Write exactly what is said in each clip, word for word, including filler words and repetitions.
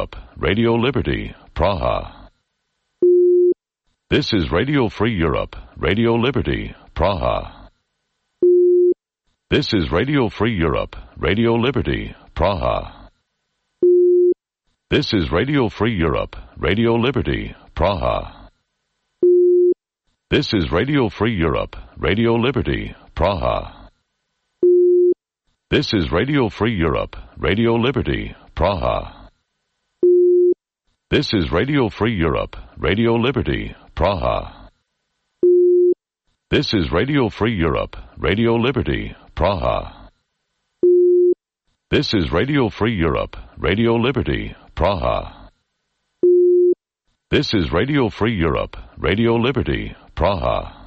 Europe, Radio Liberty, Praha. This is Radio Free Europe, Radio Liberty, Praha. This is Radio Free Europe, Radio Liberty, Praha. This is Radio Free Europe, Radio Liberty, Praha. This is Radio Free Europe, Radio Liberty, Praha. This is Radio Free Europe, Radio Liberty, Praha. This is Radio Free Europe, Radio Liberty, Praha. This is Radio Free Europe, Radio Liberty, Praha. This is Radio Free Europe, Radio Liberty, Praha. This is Radio Free Europe, Radio Liberty, Praha.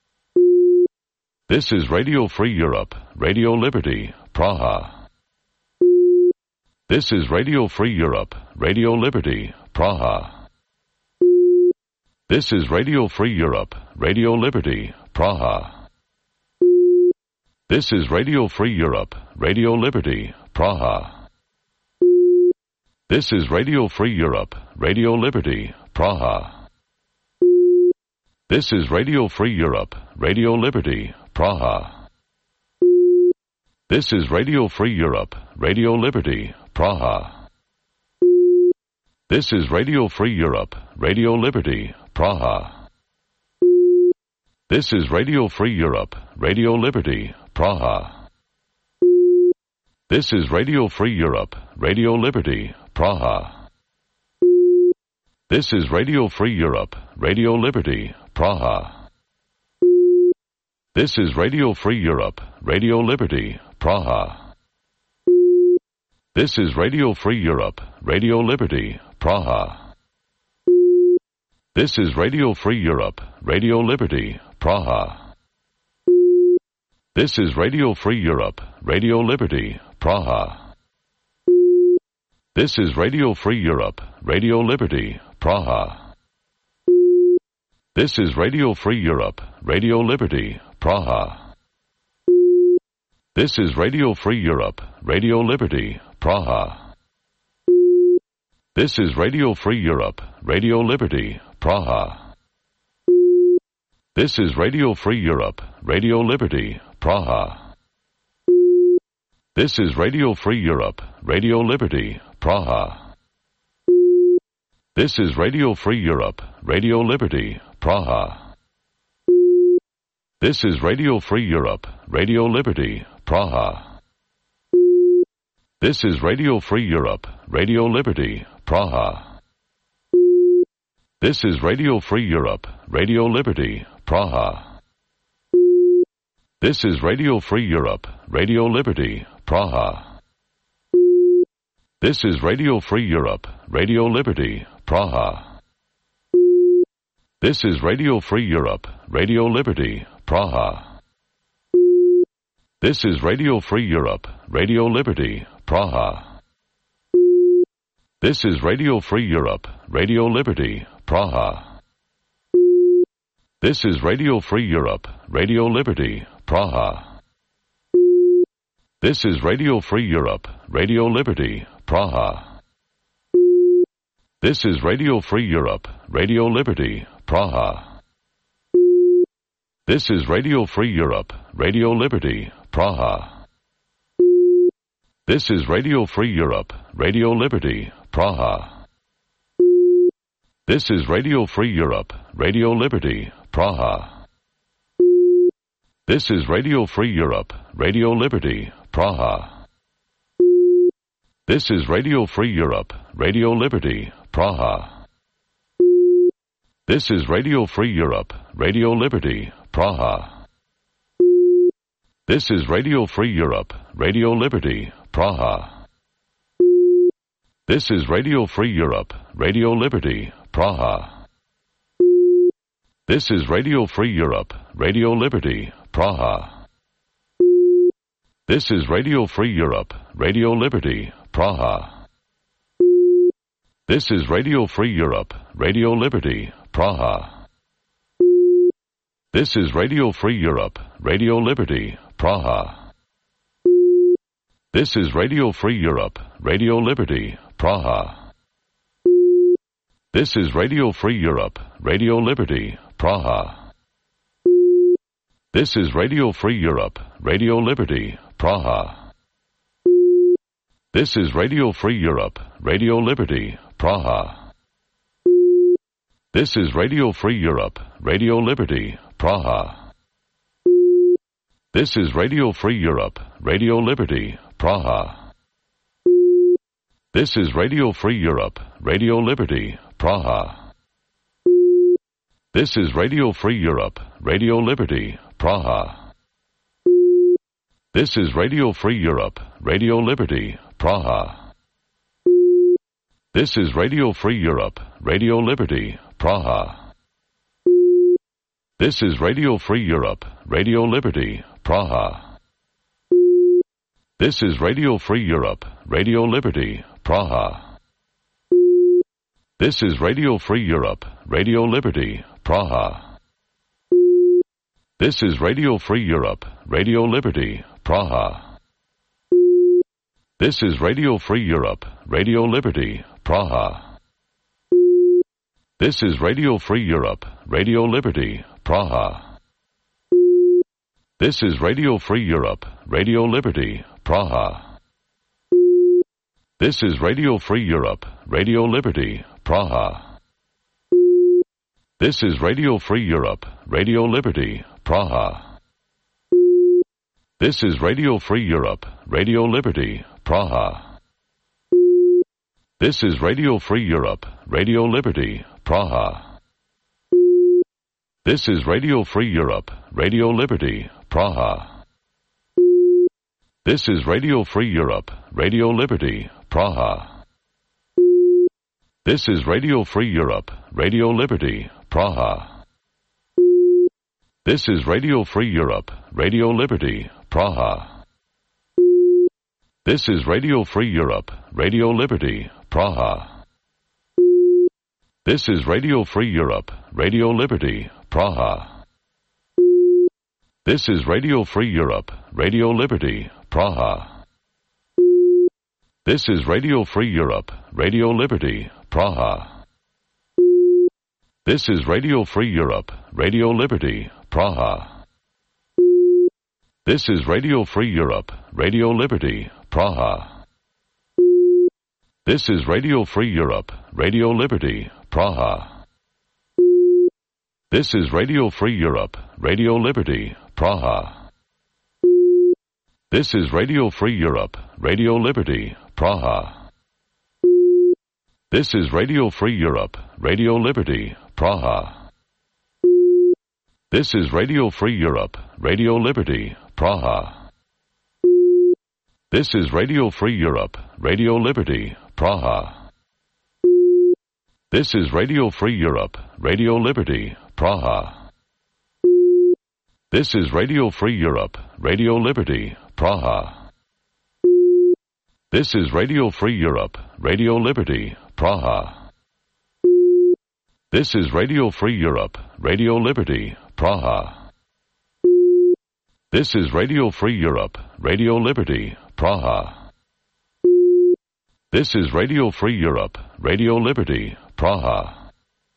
This is Radio Free Europe, Radio Liberty, Praha. This is Radio Free Europe, Radio Liberty, Praha. This is Radio Free Europe, Radio Liberty, Praha. This is Radio Free Europe, Radio Liberty, Praha. This is Radio Free Europe, Radio Liberty, Praha. This is Radio Free Europe, Radio Liberty, Praha. This is Radio Free Europe, Radio Liberty, Praha. This is Radio Free Europe, Radio Liberty, Praha. This is Radio Free Europe, Radio Liberty, Praha. This is Radio Free Europe, Radio Liberty, Praha. This is Radio Free Europe, Radio Liberty, Praha. This is Radio Free Europe, Radio Liberty, Praha. This is Radio Free Europe, Radio Liberty, Praha. This is Radio Free Europe, Radio Liberty, Praha. This is Radio Free Europe, Radio Liberty, Praha. This is Radio Free Europe, Radio Liberty, Praha. This is Radio Free Europe, Radio Liberty, Praha. This is Radio Free Europe, Radio Liberty, Praha. This is Radio Free Europe, Radio Liberty, Praha. This is Radio Free Europe, Radio Liberty, Praha. This is Radio Free Europe, Radio Liberty, Praha. This is Radio Free Europe, Radio Liberty, Praha. This is Radio Free Europe, Radio Liberty, Praha. This is Radio Free Europe, Radio Liberty, Praha. This is Radio Free Europe, Radio Liberty, Praha. This is Radio Free Europe, Radio Liberty, Praha. This is Radio Free Europe, Radio Liberty, Praha. This is Radio Free Europe, Radio Liberty, Praha. This is Radio Free Europe, Radio Liberty, Praha. This is Radio Free Europe, Radio Liberty, Praha. This is Radio Free Europe, Radio Liberty, Praha. This is Radio Free Europe, Radio Liberty, Praha. This is Radio Free Europe, Radio Liberty, Praha. This is Radio Free Europe, Radio Liberty, Praha. This is Radio Free Europe, Radio Liberty, Praha. This is Radio Free Europe, Radio Liberty, Praha. This is Radio Free Europe, Radio Liberty, Praha. This is Radio Free Europe, Radio Liberty, Praha. This is Radio Free Europe, Radio Liberty, Praha. This is Radio Free Europe, Radio Liberty, Praha. This is Radio Free Europe, Radio Liberty, Praha. This is Radio Free Europe, Radio Liberty, Praha. This is Radio Free Europe, Radio Liberty, Praha. This is Radio Free Europe, Radio Liberty, Praha. This is Radio Free Europe, Radio Liberty, Praha. This is Radio Free Europe, Radio Liberty, Praha. This is Radio Free Europe, Radio Liberty, Praha. This is Radio Free Europe, Radio Liberty, Praha. This is Radio Free Europe, Radio Liberty, Praha. This is Radio Free Europe, Radio Liberty, Praha. This is Radio Free Europe, Radio Liberty, Praha. This is Radio Free Europe, Radio Liberty, Praha. This is Radio Free Europe, Radio Liberty, Praha. This is Radio Free Europe, Radio Liberty, Praha. This is Radio Free Europe, Radio Liberty, Praha. This is Radio Free Europe, Radio Liberty, Praha. This is Radio Free Europe, Radio Liberty, Praha. This is Radio Free Europe, Radio Liberty, Praha. This is Radio Free Europe, Radio Liberty, Praha. This is Radio Free Europe, Radio Liberty, Praha. This is Radio Free Europe, Radio Liberty, Praha. This is Radio Free Europe, Radio Liberty, Praha. This is Radio Free Europe, Radio Liberty, Praha. This is Radio Free Europe, Radio Liberty, Praha. This is Radio Free Europe, Radio Liberty, Praha. This is Radio Free Europe, Radio Liberty, Praha. This is Radio Free Europe, Radio Liberty, Praha. This is Radio Free Europe, Radio Liberty, Praha. This is Radio Free Europe, Radio Liberty, Praha. This is Radio Free Europe, Radio Liberty, Praha. This is Radio Free Europe, Radio Liberty, Praha. This is Radio Free Europe, Radio Liberty, Praha. This is Radio Free Europe, Radio Liberty, Praha. This is Radio Free Europe, Radio Liberty, Praha. This is Radio Free Europe, Radio Liberty, Praha. This is Radio Free Europe, Radio Liberty, Praha. This is Radio Free Europe, Radio Liberty, Praha. This is Radio Free Europe, Radio Liberty, Praha. This is Radio Free Europe, Radio Liberty, Praha. This is Radio Free Europe, Radio Liberty, Praha. This is Radio Free Europe, Radio Liberty, Praha. This is Radio Free Europe, Radio Liberty, Praha. This is Radio Free Europe, Radio Liberty, Praha. This is Radio Free Europe, Radio Liberty, Praha. This is Radio Free Europe, Radio Liberty, Praha. This is Radio Free Europe, Radio Liberty, Praha. This is Radio Free Europe, Radio Liberty, Praha. This is Radio Free Europe, Radio Liberty, Praha.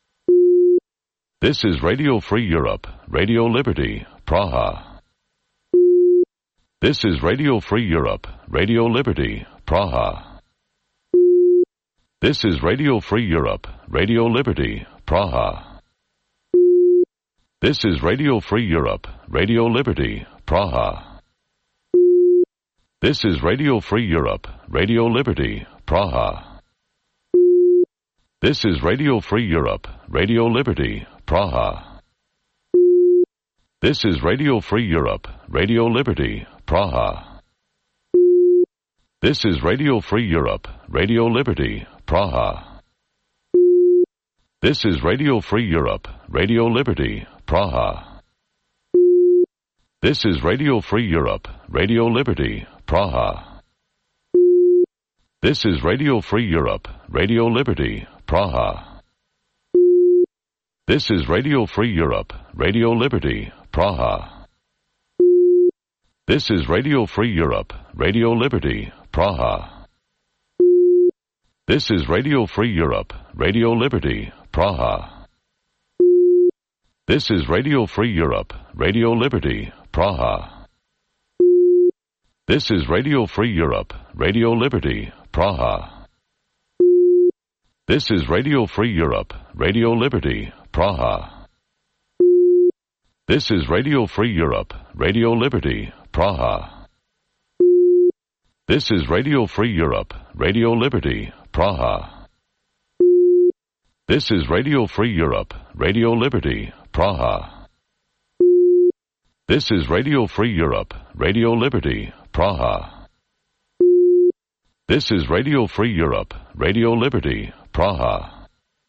This is Radio Free Europe, Radio Liberty, Praha. This is Radio Free Europe, Radio Liberty, Praha. This is Radio Free Europe, Radio Liberty, Praha. This is Radio Free Europe, Radio Liberty, Praha. This is Radio Free Europe, Radio Liberty, Praha. This is Radio Free Europe, Radio Liberty, Praha. This is Radio Free Europe, Radio Liberty, Praha. This is Radio Free Europe, Radio Liberty, Praha. This is Radio Free Europe, Radio Liberty, Praha. This is Radio Free Europe, Radio Liberty, Praha. This is Radio Free Europe, Radio Liberty, Praha. This is Radio Free Europe, Radio Liberty, Praha. This is Radio Free Europe, Radio Liberty, Praha. This is Radio Free Europe, Radio Liberty, Praha. This is Radio Free Europe, Radio Liberty, Praha. This is Radio Free Europe, Radio Liberty, Praha. This is Radio Free Europe, Radio Liberty, Praha. This is Radio Free Europe, Radio Liberty, Praha. This is Radio Free Europe, Radio Liberty, Praha. This is Radio Free Europe, Radio Liberty, Praha. This is Radio Free Europe, Radio Liberty, Praha. This is Radio Free Europe, Radio Liberty, Praha.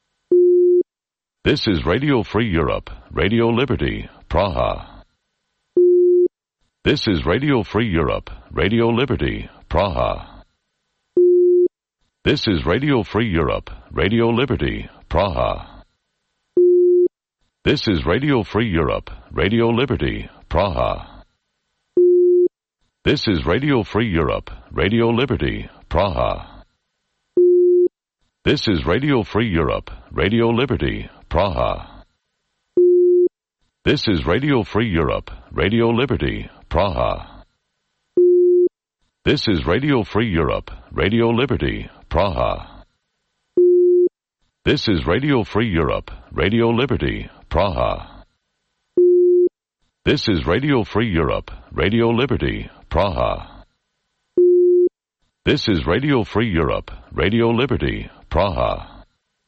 This is Radio Free Europe, Radio Liberty, Praha. This is Radio Free Europe, Radio Liberty, Praha. This is Radio Free Europe, Radio Liberty, Praha. This is Radio Free Europe, Radio Liberty, Praha. This is Radio Free Europe, Radio Liberty, Praha. This is Radio Free Europe, Radio Liberty, Praha. This is Radio Free Europe, Radio Liberty, Praha. This is Radio Free Europe, Radio Liberty, Praha. This is Radio Free Europe, Radio Liberty, Praha. This is Radio Free Europe, Radio Liberty, Praha. This is Radio Free Europe, Radio Liberty, Praha.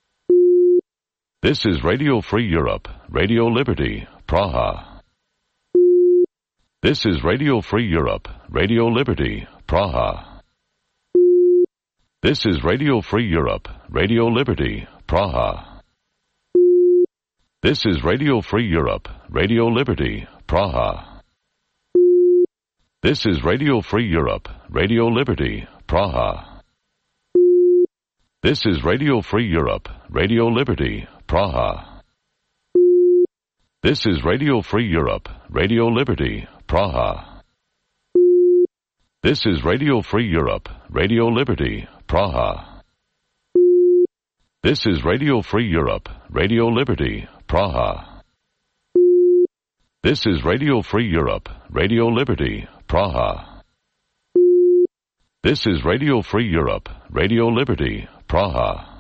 This is Radio Free Europe, Radio Liberty, Praha. This is Radio Free Europe, Radio Liberty, Praha. This is Radio Free Europe, Radio Liberty, Praha. This is Radio Free Europe, Radio Liberty, Praha. This is Radio Free Europe, Radio Liberty, Praha. This is Radio Free Europe, Radio Liberty, Praha. This is Radio Free Europe, Radio Liberty, Praha. This is Radio Free Europe, Radio Liberty, Praha. This is Radio Free Europe, Radio Liberty, Praha. This is Radio Free Europe, Radio Liberty, Praha. This is Radio Free Europe, Radio Liberty, Praha.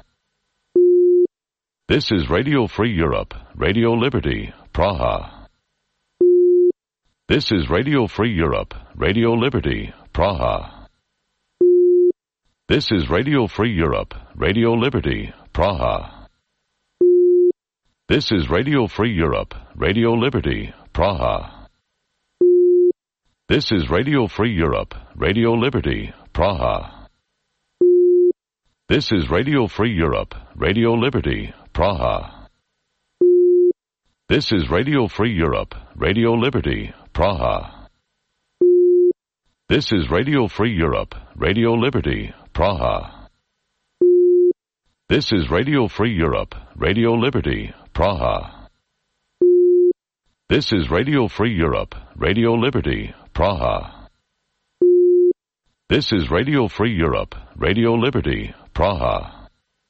This is Radio Free Europe, Radio Liberty, Praha. This is Radio Free Europe, Radio Liberty, Praha. This is Radio Free Europe, Radio Liberty, Praha. This is Radio Free Europe, Radio Liberty, Praha. This is Radio Free Europe, Radio Liberty, Praha. This is Radio Free Europe, Radio Liberty, Praha. This is Radio Free Europe, Radio Liberty, Praha. This is Radio Free Europe, Radio Liberty, Praha. This is Radio Free Europe, Radio Liberty, Praha. This is Radio Free Europe, Radio Liberty, Praha. This is Radio Free Europe, Radio Liberty, Praha.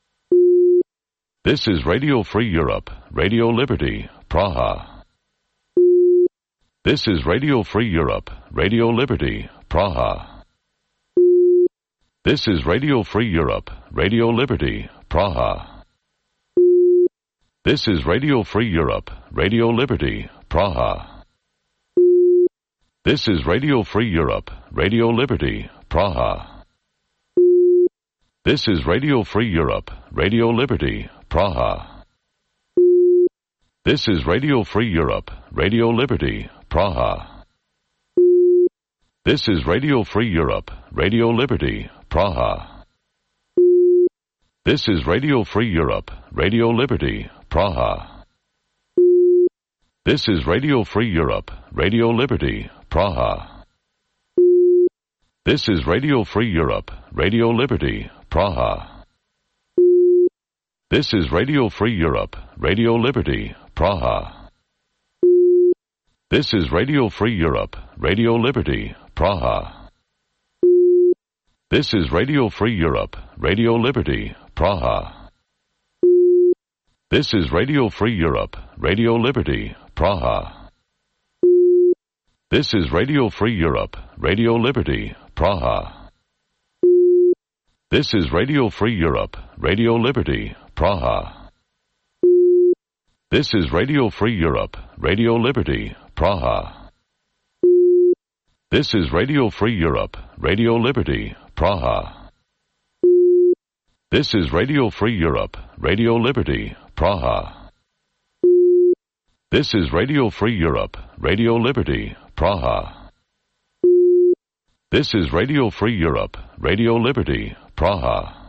This is Radio Free Europe, Radio Liberty, Praha. This is Radio Free Europe, Radio Liberty, Praha. This is Radio Free Europe, Radio Liberty, Praha. This is Radio Free Europe, Radio Liberty, Praha. This is Radio Free Europe, Radio Liberty, Praha. This is Radio Free Europe, Radio Liberty, Praha. This is Radio Free Europe, Radio Liberty, Praha. This is Radio Free Europe, Radio Liberty, Praha. This is Radio Free Europe, Radio Liberty, Praha. This is Radio Free Europe, Radio Liberty, Praha. This is Radio Free Europe, Radio Liberty, Praha. This is Radio Free Europe, Radio Liberty, Praha. This is Radio Free Europe, Radio Liberty, Praha. This is Radio Free Europe, Radio Liberty, Praha. This is Radio Free Europe, Radio Liberty, Praha. This is Radio Free Europe, Radio Liberty, Praha. This is Radio Free Europe, Radio Liberty, Praha. This is Radio Free Europe, Radio Liberty, Praha. This is Radio Free Europe, Radio Liberty, Praha. This is Radio Free Europe, Radio Liberty, Praha. This is Radio Free Europe, Radio Liberty, Praha. This is Radio Free Europe, Radio Liberty, Praha.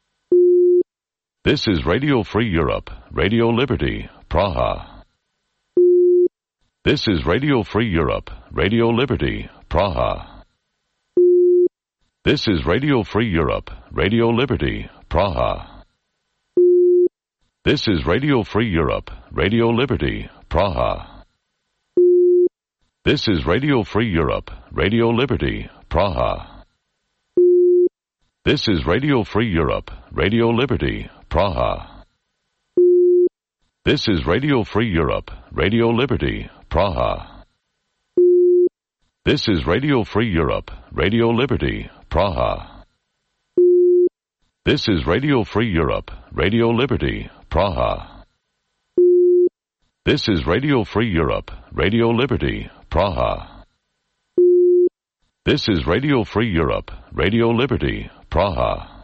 This is Radio Free Europe, Radio Liberty, Praha. This is Radio Free Europe, Radio Liberty, Praha. This is Radio Free Europe, Radio Liberty, Praha. This is Radio Free Europe, Radio Liberty, Praha. This is Radio Free Europe, Radio Liberty, Praha. This is Radio Free Europe, Radio Liberty, Praha. This is Radio Free Europe, Radio Liberty, Praha. This is Radio Free Europe, Radio Liberty, Praha. This is Radio Free Europe, Radio Liberty, Praha. This is Radio Free Europe, Radio Liberty, Praha. This is Radio Free Europe, Radio Liberty, Praha.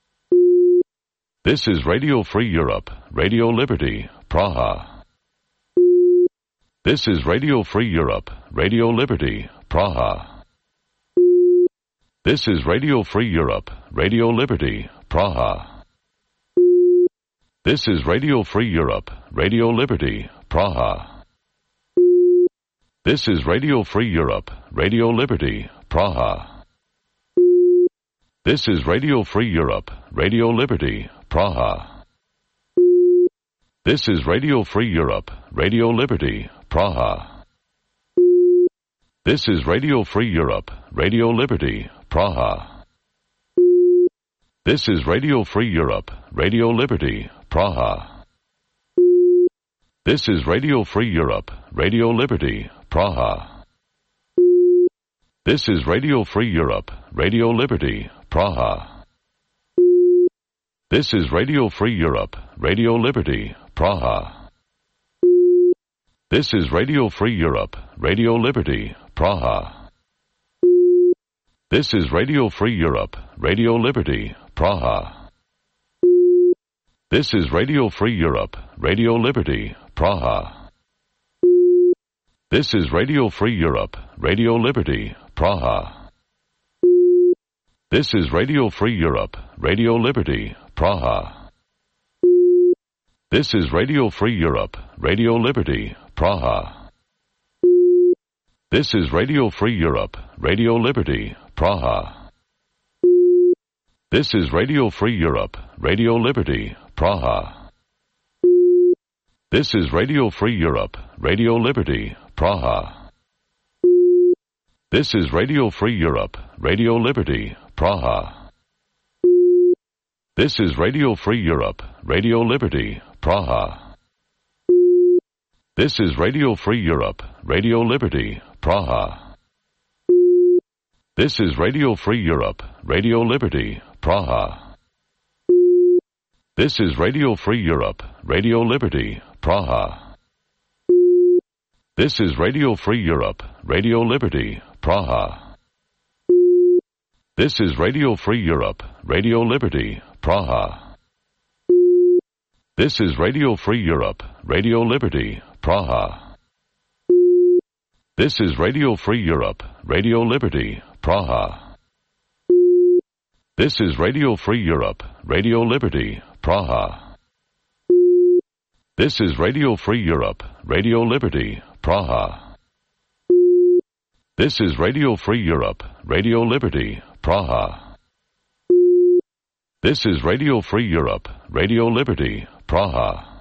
This is Radio Free Europe, Radio Liberty, Praha. This is Radio Free Europe, Radio Liberty, Praha. This is Radio Free Europe, Radio Liberty, Praha. This is Radio Free Europe, Radio Liberty, Praha. This is Radio Free Europe, Radio Liberty, Praha. This is Radio Free Europe, Radio Liberty, Praha. This is Radio Free Europe, Radio Liberty, Praha. This is Radio Free Europe, Radio Liberty, Praha. This is Radio Free Europe, Radio Liberty, Praha. This is Radio Free Europe, Radio Liberty, Praha. This is Radio Free Europe, Radio Liberty, Praha. This is Radio Free Europe, Radio Liberty, Praha. This is Radio Free Europe, Radio Liberty, Praha. This is Radio Free Europe, Radio Liberty, Praha. This is Radio Free Europe, Radio Liberty, Praha. This is Radio Free Europe, Radio Liberty, Praha. This is Radio Free Europe, Radio Liberty, Praha. This is Radio Free Europe, Radio Liberty, Praha. This is Radio Free Europe, Radio Liberty, Praha. This is Radio Free Europe, Radio Liberty, Praha. This is Radio Free Europe, Radio Liberty, Praha. This is Radio Free Europe, Radio Liberty, Praha. This is Radio Free Europe, Radio Liberty, Praha. This is Radio Free Europe, Radio Liberty, Praha. This is Radio Free Europe, Radio Liberty, Praha. This is Radio Free Europe, Radio Liberty, Praha. This is Radio Free Europe, Radio Liberty, Praha. This is Radio Free Europe, Radio Liberty, Praha. This is Radio Free Europe, Radio Liberty, Praha. This is Radio Free Europe, Radio Liberty, Praha. This is Radio Free Europe, Radio Liberty, Praha. This is Radio Free Europe, Radio Liberty, Praha. This is Radio Free Europe, Radio Liberty, Praha. This is Radio Free Europe, Radio Liberty, Praha.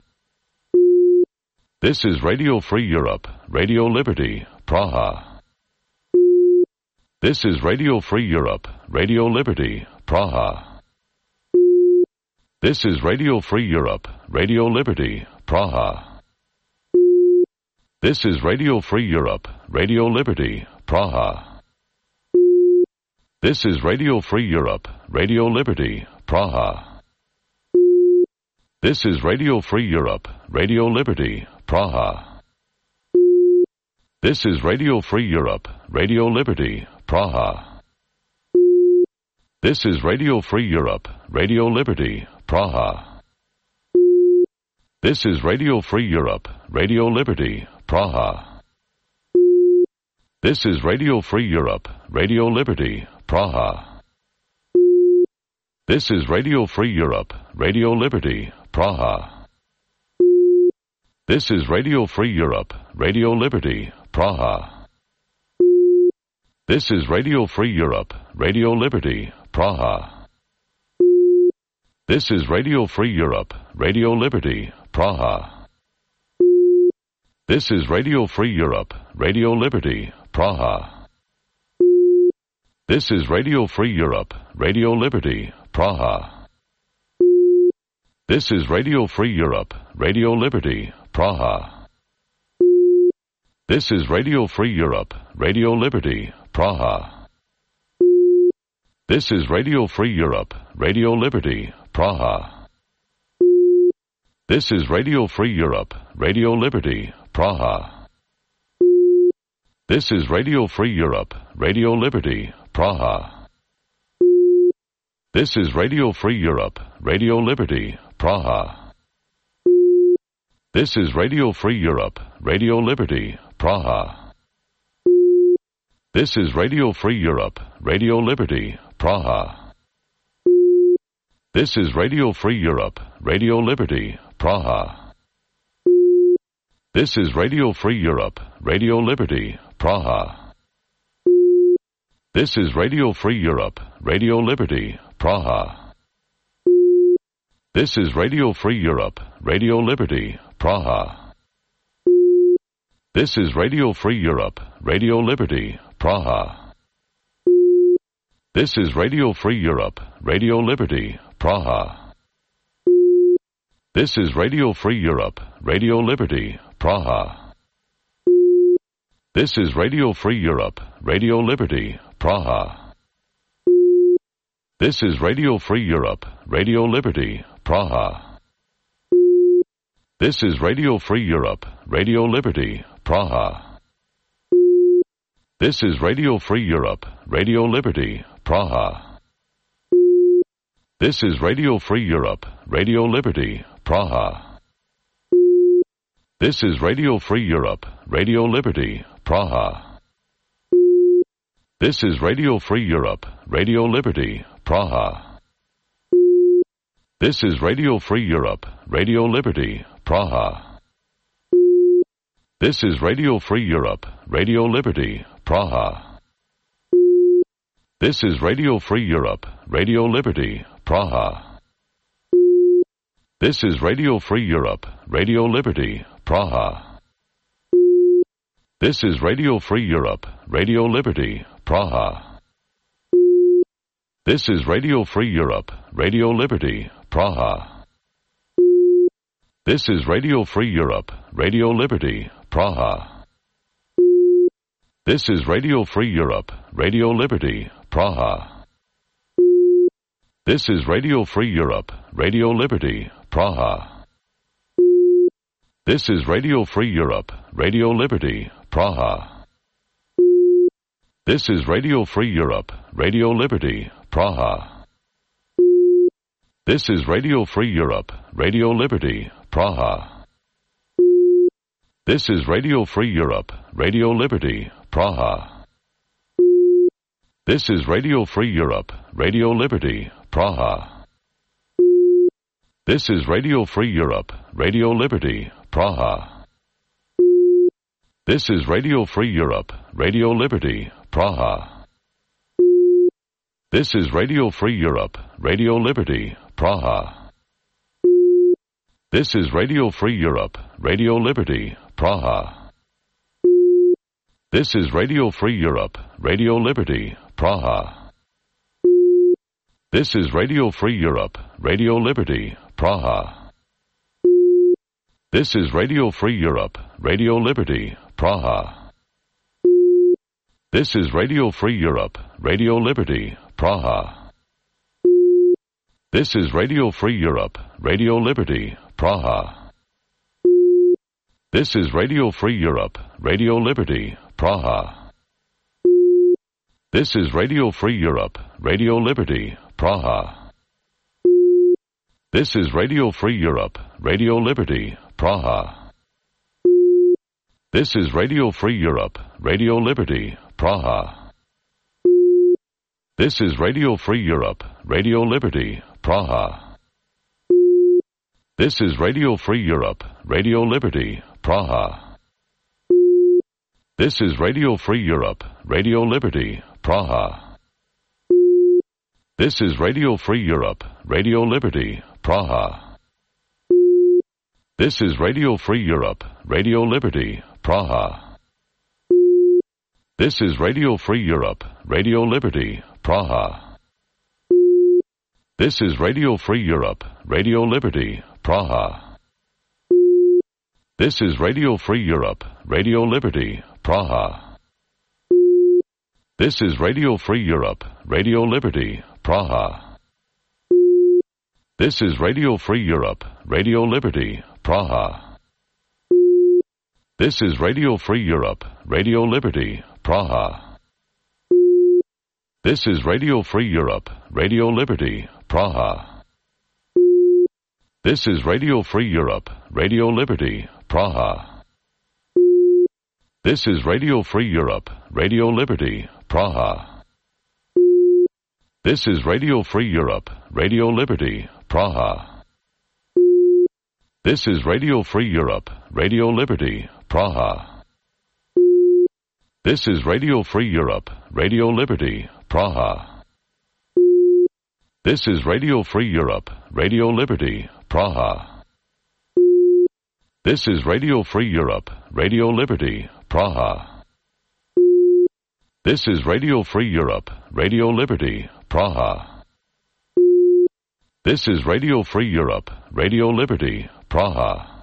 This is Radio Free Europe, Radio Liberty, Praha. This is Radio Free Europe, Radio Liberty, Praha. This is Radio Free Europe, Radio Liberty, Praha. This is Radio Free Europe, Radio Liberty, Praha. This is Radio Free Europe, Radio Liberty, Praha. This is Radio Free Europe, Radio Liberty, Praha. This is Radio Free Europe, Radio Liberty, Praha. This is Radio Free Europe, Radio Liberty, Praha. This is Radio Free Europe, Radio Liberty, Praha. This is Radio Free Europe, Radio Liberty, Praha. This is Radio Free Europe, Radio Liberty, Praha. This is Radio Free Europe, Radio Liberty, Praha. This is Radio Free Europe, Radio Liberty, Praha. This is Radio Free Europe, Radio Liberty, Praha. This is Radio Free Europe, Radio Liberty, Praha. This is Radio Free Europe, Radio Liberty, Praha. This is Radio Free Europe, Radio Liberty, Praha. This is Radio Free Europe, Radio Liberty, Praha. This is Radio Free Europe, Radio Liberty, Praha. This is Radio Free Europe, Radio Liberty, Praha. This is Radio Free Europe, Radio Liberty, Praha. This is Radio Free Europe, Radio Liberty, Praha. This is Radio Free Europe, Radio Liberty, Praha. This is Radio Free Europe, Radio Liberty, Praha. This is Radio Free Europe, Radio Liberty, Praha. This is Radio Free Europe, Radio Liberty, Praha. This is Radio Free Europe, Radio Liberty, Praha. This is Radio Free Europe, Radio Liberty, Praha. This is Radio Free Europe, Radio Liberty, Praha. This is Radio Free Europe, Radio Liberty, Praha. This is Radio Free Europe, Radio Liberty, Praha. This is Radio Free Europe, Radio Liberty, Praha. This is Radio Free Europe, Radio Liberty, Praha. This is Radio Free Europe, Radio Liberty, Praha. This is Radio Free Europe, Radio Liberty, Praha. This is Radio Free Europe, Radio Liberty, Praha. This is Radio Free Europe, Radio Liberty, Praha. This is Radio Free Europe, Radio Liberty, Praha. This is Radio Free Europe, Radio Liberty, Praha. This is Radio Free Europe, Radio Liberty, Praha. This is Radio Free Europe, Radio Liberty, Praha. This is Radio Free Europe, Radio Liberty, Praha. This is Radio Free Europe, Radio Liberty, Praha. This is Radio Free Europe, Radio Liberty, Praha. This is Radio Free Europe, Radio Liberty, Praha. This is Radio Free Europe, Radio Liberty, Praha. This is Radio Free Europe, Radio Liberty, Praha. This is Radio Free Europe, Radio Liberty, Praha. This is Radio Free Europe, Radio Liberty, Praha. This is Radio Free Europe, Radio Liberty, Praha. This is Radio Free Europe, Radio Liberty, Praha. This is Radio Free Europe, Radio Liberty, Praha. This is Radio Free Europe, Radio Liberty, Praha. This is Radio Free Europe, Radio Liberty, Praha. This is Radio Free Europe, Radio Liberty, Praha. This is Radio Free Europe, Radio Liberty, Praha. This is Radio Free Europe, Radio Liberty, Praha. This is Radio Free Europe, Radio Liberty, Praha. This is Radio Free Europe, Radio Liberty, Praha. This is Radio Free Europe, Radio Liberty, Praha. This is Radio Free Europe, Radio Liberty, Praha. This is Radio Free Europe, Radio Liberty, Praha. This is Radio Free Europe, Radio Liberty, Praha. This is Radio Free Europe, Radio Liberty, Praha. This is Radio Free Europe, Radio Liberty, Praha. This is Radio Free Europe, Radio Liberty, Praha. This is Radio Free Europe, Radio Liberty, Praha. This is Radio Free Europe, Radio Liberty, Praha. This is Radio Free Europe, Radio Liberty, Praha. This is Radio Free Europe, Radio Liberty, Praha. This is Radio Free Europe, Radio Liberty, Praha. This is Radio Free Europe, Radio Liberty, Praha. This is Radio Free Europe, Radio Liberty, Praha. This is Radio Free Europe, Radio Liberty, Praha. This is Radio Free Europe, Radio Liberty, Praha. This is Radio Free Europe, Radio Liberty, Praha. This is Radio Free Europe, Radio Liberty, Praha. This is Radio Free Europe, Radio Liberty, Praha. This is Radio Free Europe, Radio Liberty, Praha. This is Radio Free Europe, Radio Liberty, Praha. This is Radio Free Europe, Radio Liberty, Praha. This is Radio Free Europe, Radio Liberty, Praha. This is Radio Free Europe, Radio Liberty, Praha. This is Radio Free Europe, Radio Liberty, Praha. This is Radio Free Europe, Radio Liberty, Praha. This is Radio Free Europe, Radio Liberty, Praha.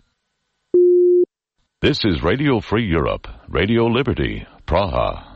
This is Radio Free Europe, Radio Liberty, Praha.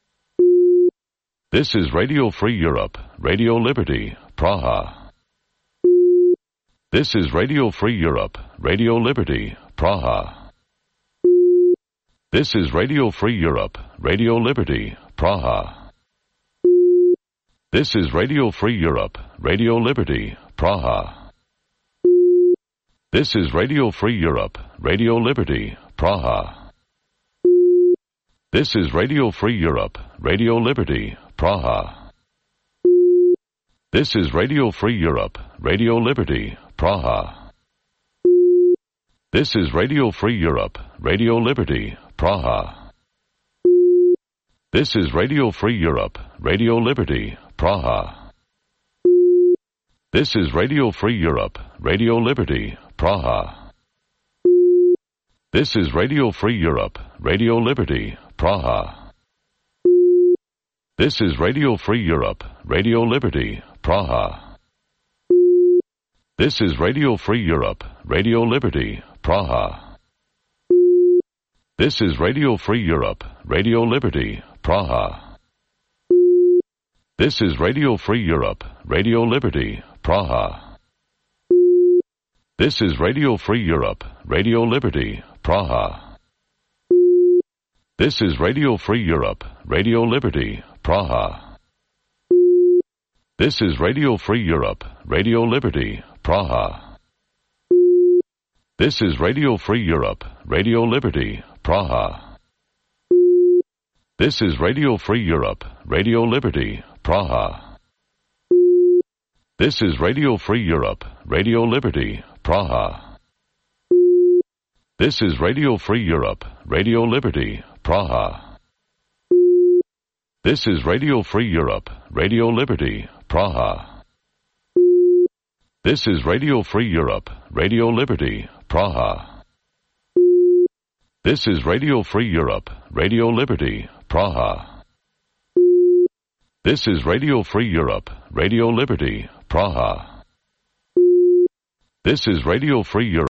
This is Radio Free Europe, Radio Liberty, Praha. This is Radio Free Europe, Radio Liberty, Praha. This is Radio Free Europe, Radio Liberty, Praha. This is Radio Free Europe, Radio Liberty, Praha. This is Radio Free Europe, Radio Liberty, Praha. This is Radio Free Europe, Radio Liberty, Praha. This is Radio Free Europe, Radio Liberty, Praha. This is Radio Free Europe, Radio Liberty, Praha. This is Radio Free Europe, Radio Liberty, Praha. This is Radio Free Europe, Radio Liberty, Praha. This is Radio Free Europe, Radio Liberty, Praha. This is Radio Free Europe, Radio Liberty, Praha. This is Radio Free Europe, Radio Liberty, Praha. This is Radio Free Europe, Radio Liberty, Praha. This is Radio Free Europe, Radio Liberty, Praha. This is Radio Free Europe, Radio Liberty, Praha. This is Radio Free Europe, Radio Liberty, Praha. This is Radio Free Europe, Radio Liberty, Praha. This is Radio Free Europe, Radio Liberty, Praha. This is Radio Free Europe, Radio Liberty, Praha. This is Radio Free Europe, Radio Liberty, Praha. This is Radio Free Europe, Radio Liberty, Praha. This is Radio Free Europe, Radio Liberty, Praha. This is Radio Free Europe, Radio Liberty, Praha. This is Radio Free Europe, Radio Liberty, Praha. This is Radio Free Europe, Radio Liberty, Praha. This is Radio Free Europe.